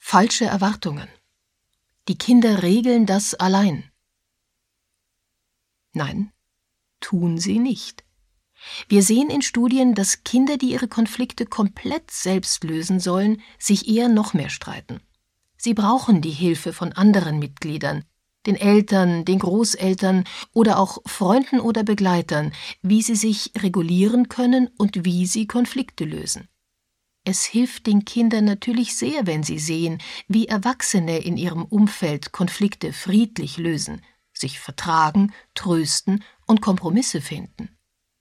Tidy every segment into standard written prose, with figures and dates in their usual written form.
Falsche Erwartungen. Die Kinder regeln das allein. Nein, tun sie nicht. Wir sehen in Studien, dass Kinder, die ihre Konflikte komplett selbst lösen sollen, sich eher noch mehr streiten. Sie brauchen die Hilfe von anderen Mitgliedern, den Eltern, den Großeltern oder auch Freunden oder Begleitern, wie sie sich regulieren können und wie sie Konflikte lösen. Es hilft den Kindern natürlich sehr, wenn sie sehen, wie Erwachsene in ihrem Umfeld Konflikte friedlich lösen, sich vertragen, trösten und Kompromisse finden.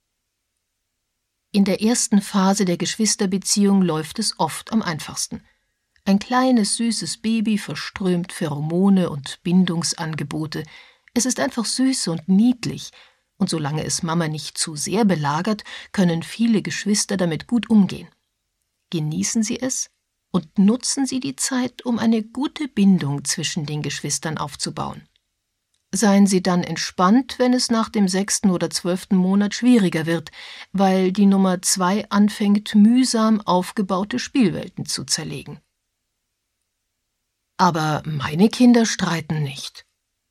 In der ersten Phase der Geschwisterbeziehung läuft es oft am einfachsten. Ein kleines, süßes Baby verströmt Pheromone und Bindungsangebote. Es ist einfach süß und niedlich, und solange es Mama nicht zu sehr belagert, können viele Geschwister damit gut umgehen. Genießen Sie es und nutzen Sie die Zeit, um eine gute Bindung zwischen den Geschwistern aufzubauen. Seien Sie dann entspannt, wenn es nach dem 6. oder 12. Monat schwieriger wird, weil die Nummer 2 anfängt, mühsam aufgebaute Spielwelten zu zerlegen. Aber meine Kinder streiten nicht.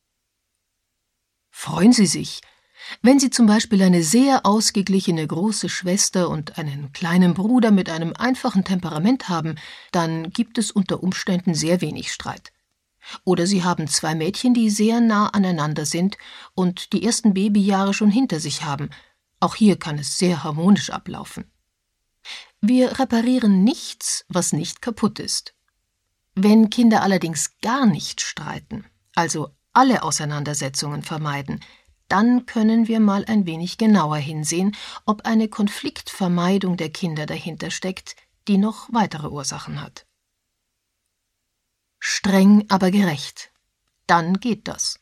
Freuen Sie sich. Wenn Sie zum Beispiel eine sehr ausgeglichene große Schwester und einen kleinen Bruder mit einem einfachen Temperament haben, dann gibt es unter Umständen sehr wenig Streit. Oder Sie haben 2 Mädchen, die sehr nah aneinander sind und die ersten Babyjahre schon hinter sich haben. Auch hier kann es sehr harmonisch ablaufen. Wir reparieren nichts, was nicht kaputt ist. Wenn Kinder allerdings gar nicht streiten, also alle Auseinandersetzungen vermeiden, dann können wir mal ein wenig genauer hinsehen, ob eine Konfliktvermeidung der Kinder dahinter steckt, die noch weitere Ursachen hat. Streng, aber gerecht. Dann geht das.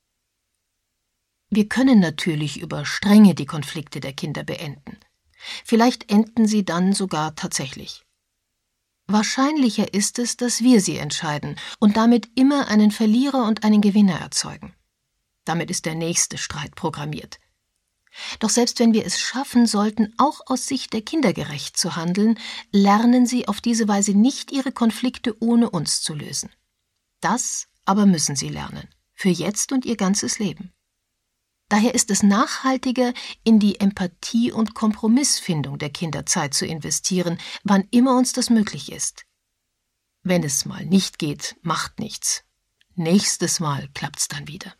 Wir können natürlich über Strenge die Konflikte der Kinder beenden. Vielleicht enden sie dann sogar tatsächlich. Wahrscheinlicher ist es, dass wir sie entscheiden und damit immer einen Verlierer und einen Gewinner erzeugen. Damit ist der nächste Streit programmiert. Doch selbst wenn wir es schaffen sollten, auch aus Sicht der Kinder gerecht zu handeln, lernen sie auf diese Weise nicht, ihre Konflikte ohne uns zu lösen. Das aber müssen sie lernen, für jetzt und ihr ganzes Leben. Daher ist es nachhaltiger, in die Empathie und Kompromissfindung der Kinder Zeit zu investieren, wann immer uns das möglich ist. Wenn es mal nicht geht, macht nichts. Nächstes Mal klappt's dann wieder.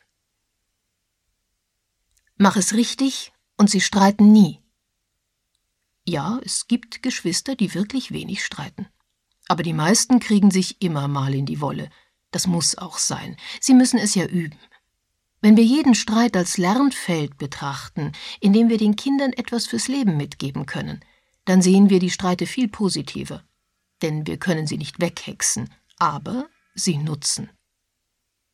Mach es richtig und sie streiten nie. Ja, es gibt Geschwister, die wirklich wenig streiten. Aber die meisten kriegen sich immer mal in die Wolle. Das muss auch sein. Sie müssen es ja üben. Wenn wir jeden Streit als Lernfeld betrachten, in dem wir den Kindern etwas fürs Leben mitgeben können, dann sehen wir die Streite viel positiver. Denn wir können sie nicht weghexen, aber sie nutzen.